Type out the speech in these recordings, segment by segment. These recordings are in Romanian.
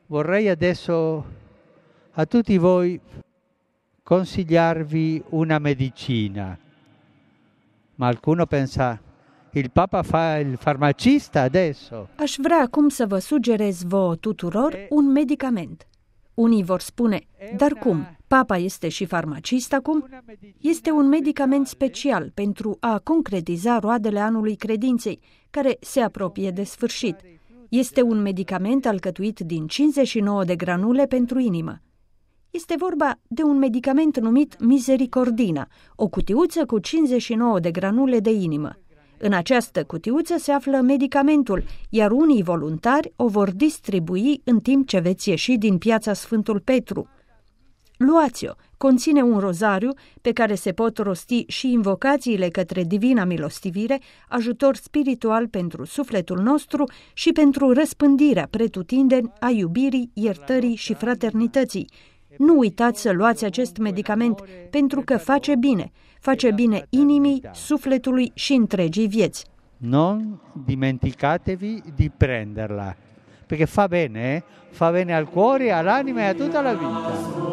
Vorrei adesso a tutti voi consigliarvi una medicina. Ma qualcuno pensa, il Papa fa il farmacista adesso. Aș vrea acum să vă sugerez vouă tuturor un medicament. Unii vor spune, dar cum? Papa este și farmacist acum? Este un medicament special pentru a concretiza roadele anului credinței, care se apropie de sfârșit. Este un medicament alcătuit din 59 de granule pentru inimă. Este vorba de un medicament numit Misericordina, o cutiuță cu 59 de granule de inimă. În această cutiuță se află medicamentul, iar unii voluntari o vor distribui în timp ce veți ieși din piața Sfântul Petru. Luați-o, conține un rozariu pe care se pot rosti și invocațiile către Divina Milostivire, ajutor spiritual pentru sufletul nostru și pentru răspândirea pretutindeni a iubirii, iertării și fraternității. Nu uitați să luați acest medicament, pentru că face bine inimii, sufletului și întregii vieți. Non dimenticatevi di prenderla, perché fa bene al cuore, all'anima e a tutta la vita.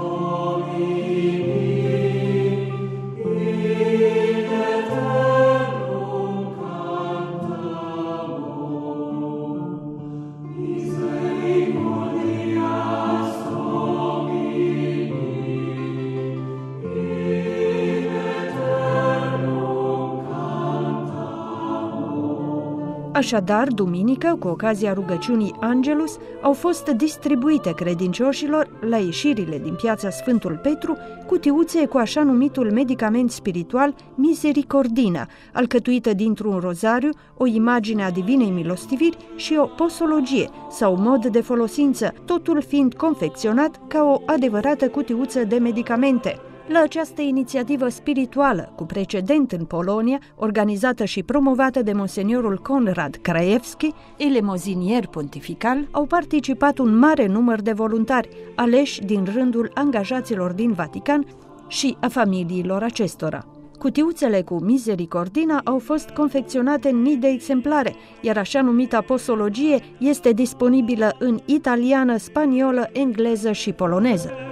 Așadar, duminică, cu ocazia rugăciunii Angelus, au fost distribuite credincioșilor, la ieșirile din piața Sfântul Petru, cutiuțe cu așa numitul medicament spiritual Misericordina, alcătuită dintr-un rozariu, o imagine a Divinei Milostiviri și o posologie sau mod de folosință, totul fiind confecționat ca o adevărată cutiuță de medicamente. La această inițiativă spirituală, cu precedent în Polonia, organizată și promovată de monseniorul Konrad Krajewski, elemozinier pontifical, au participat un mare număr de voluntari, aleși din rândul angajaților din Vatican și a familiilor acestora. Cutiuțele cu Misericordina au fost confecționate în mii de exemplare, iar așa numita posologie este disponibilă în italiană, spaniolă, engleză și poloneză.